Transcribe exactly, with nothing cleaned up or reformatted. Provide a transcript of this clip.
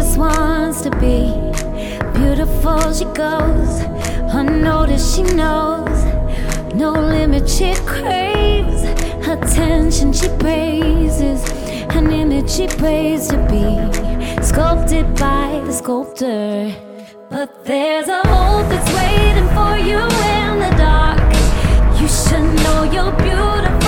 just wants to be beautiful. She goes unnoticed, she knows no limit. She craves attention, she praises an image she prays to be sculpted by the sculptor. But there's a hope that's waiting for you in the dark. You should know you're beautiful.